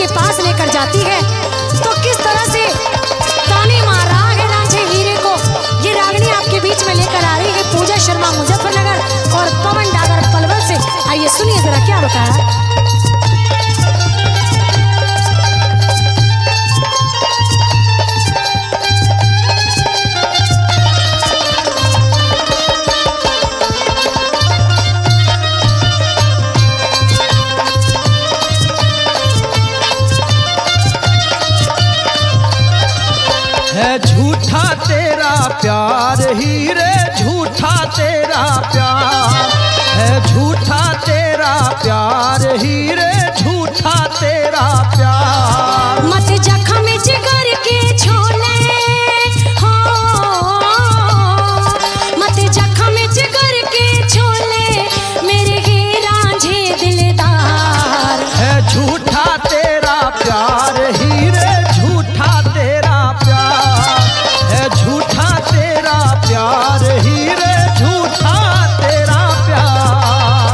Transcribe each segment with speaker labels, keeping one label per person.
Speaker 1: के पास लेकर जाती है तो किस तरह से ताने मार रहा है रांझे हीरे को। ये रागनी आपके बीच में लेकर आ रही है पूजा शर्मा मुजफ्फरनगर और पवन डागर पलवल से। आइए सुनिए जरा क्या बताया।
Speaker 2: है झूठा तेरा प्यार हीरे, झूठा तेरा प्यार है, झूठा तेरा प्यार हीरे, झूठा तेरा प्यार।
Speaker 1: मत जख्म जिगर के छोले हो, मत जख्म जिगर के छोले मेरे ही रांझे दिलदार।
Speaker 2: है झूठा तेरा प्यार हीरे, झूठा तेरा प्यार है, झूठा तेरा प्यार हीरे, झूठा तेरा प्यार।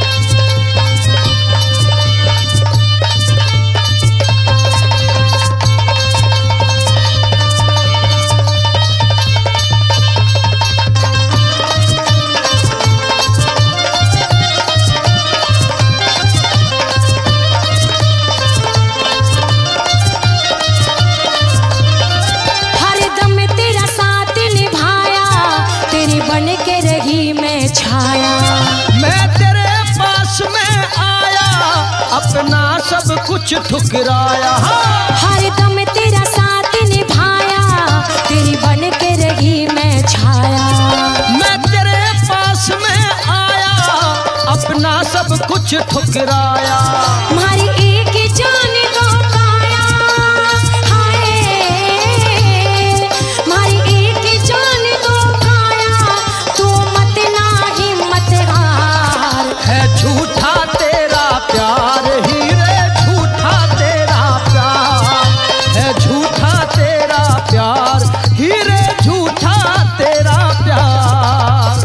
Speaker 2: अपना सब कुछ ठुकराया,
Speaker 1: हर दम तेरा साथ निभाया, तेरी बन के रही मैं छाया।
Speaker 2: मैं तेरे पास में आया, अपना सब कुछ ठुकराया।
Speaker 1: हमारी एक जान दो काया, हाय हमारी एक जान दो काया, तू मत ना हिम्मत हार।
Speaker 2: है झूठा तेरा प्यार हीरे, झूठा तेरा प्यार है, झूठा तेरा प्यार हीरे, झूठा तेरा प्यार।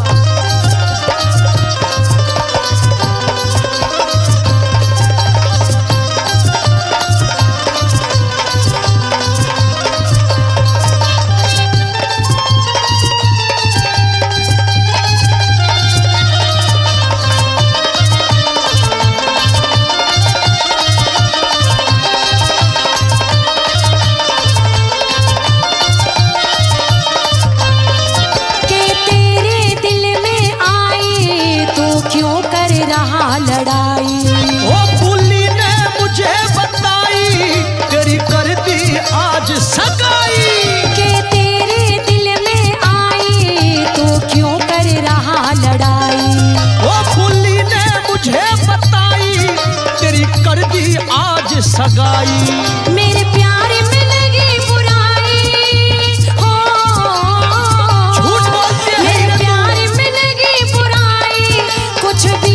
Speaker 1: लड़ाई
Speaker 2: ओ बुल्ली ने मुझे बताई, तेरी कर दी आज सगाई।
Speaker 1: के तेरे दिल में आई, तू क्यों कर रहा लड़ाई।
Speaker 2: ओ बुल्ली ने मुझे बताई, तेरी कर दी आज सगाई।
Speaker 1: मेरे प्यार में लगी बुराई हो,
Speaker 2: झूठ बोलती है
Speaker 1: मेरे प्यार में लगी बुराई, कुछ भी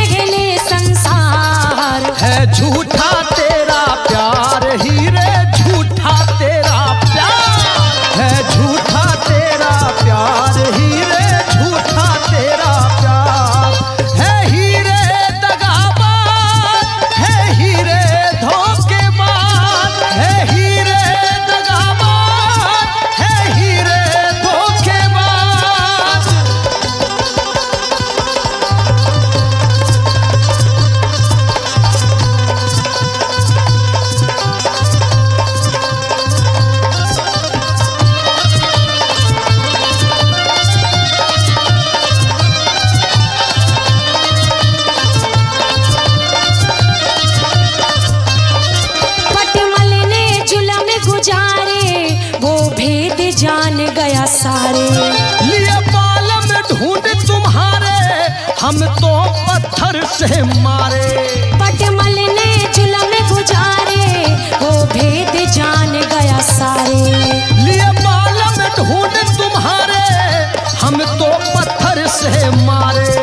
Speaker 2: है झूठा तेरा प्यार हीरे, झूठा तेरा प्यार है, झूठा तेरा प्यार हीरे, झूठा तेरा प्यार है। हीरे दगाबाज है, हीरे धोखेबाज है, हीरे दगाबाज है, हीरे धोखेबाज।
Speaker 1: जान गया सारे,
Speaker 2: लिए बालम ढूंढ तुम्हारे, हम तो पत्थर से मारे।
Speaker 1: पटमल ने जुल्म गुजारे, वो भेद जान गया सारे।
Speaker 2: लिए बालम ढूंढ तुम्हारे, हम तो पत्थर से मारे।